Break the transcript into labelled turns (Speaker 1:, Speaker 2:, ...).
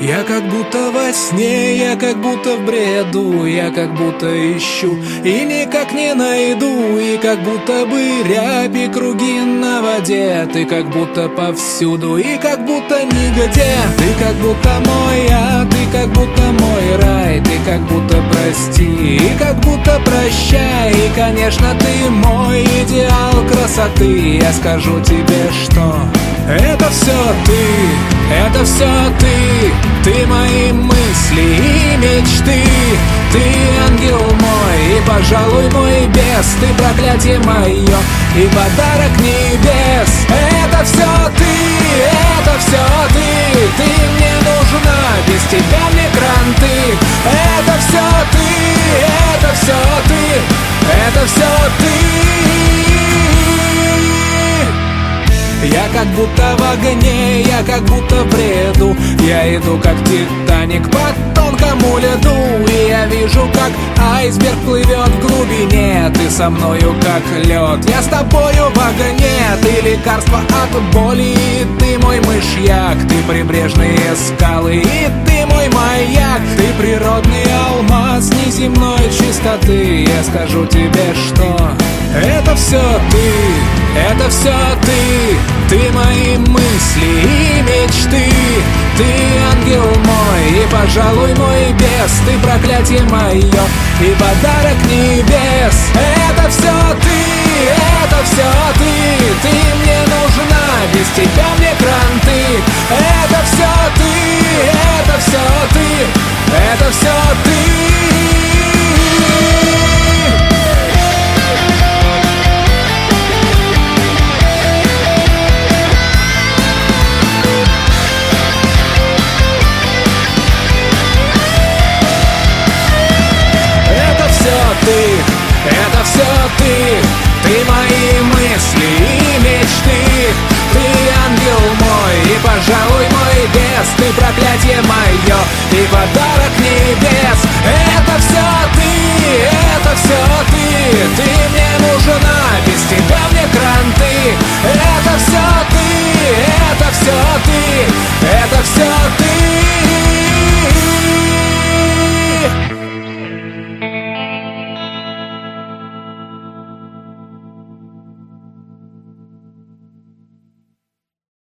Speaker 1: Я как будто во сне, я как будто в бреду, я как будто ищу и никак не найду. И как будто бы рябь и круги на воде, ты как будто повсюду и как будто нигде. Ты как будто мой ад, ты как будто мой рай, ты как будто прости и как будто прощай. И, конечно, ты мой идеал красоты. Я скажу тебе, что это все ты, это все ты мои мысли и мечты. Ты ангел мой и, пожалуй, мой бес. Ты проклятие мое и подарок небес. Это все ты, это все ты мне нужна, без тебя мне кранты. Это все ты, это все ты, это все ты. Я как будто в огне, я как будто в бреду. Я иду как Титаник по тонкому льду. И я вижу, как айсберг плывет в глубине. Ты со мною как лед, я с тобою в огне. Ты лекарство от боли, и ты мой мышьяк. Ты прибрежные скалы, и ты мой маяк. Ты природный алмаз неземной чистоты. Я скажу тебе, что это все ты, это все ты мои мысли и мечты. Ты ангел мой и, пожалуй, мой бес. Ты проклятие мое и подарок небес. Это все ты, это все ты мне нужна, без тебя мне кранты. Это все ты,